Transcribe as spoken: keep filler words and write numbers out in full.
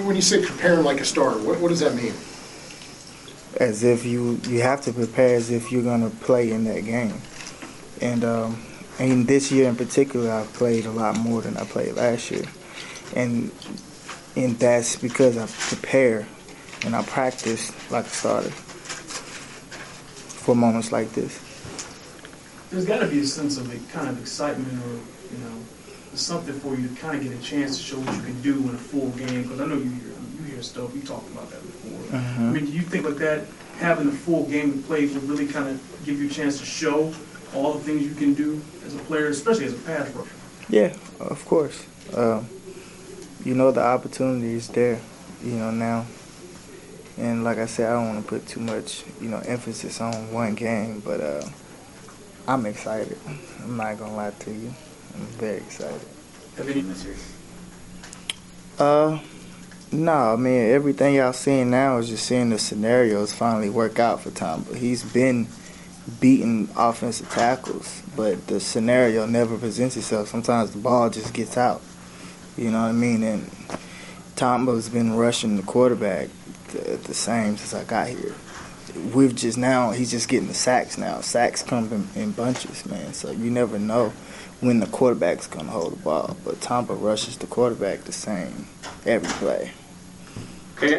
when you say preparing like a starter, what, what does that mean? As if you you have to prepare as if you're gonna play in that game, and um, and this year in particular, I've played a lot more than I played last year, and and that's because I prepare and I practice like a starter for moments like this. There's got to be a sense of kind of excitement, or you know, something for you to kind of get a chance to show what you can do in a full game. Because I know you hear you hear stuff. We talked about that before. Mm-hmm. I mean, do you think like that, having a full game to play, will really kind of give you a chance to show all the things you can do as a player, especially as a pass rusher? Yeah, of course. Um, you know the opportunity is there, you know, now. And like I said, I don't want to put too much, you know, emphasis on one game, but uh, I'm excited. I'm not going to lie to you. I'm very excited. Have any this Uh, no, I mean, everything y'all seeing now is just seeing the scenarios finally work out for Tom. But he's been beating offensive tackles, but the scenario never presents itself. Sometimes the ball just gets out. You know what I mean? And Tombo's been rushing the quarterback the, the same since I got here. We've just now, he's just getting the sacks now. Sacks come in, in bunches, man. So you never know when the quarterback's going to hold the ball. But Tomba rushes the quarterback the same every play.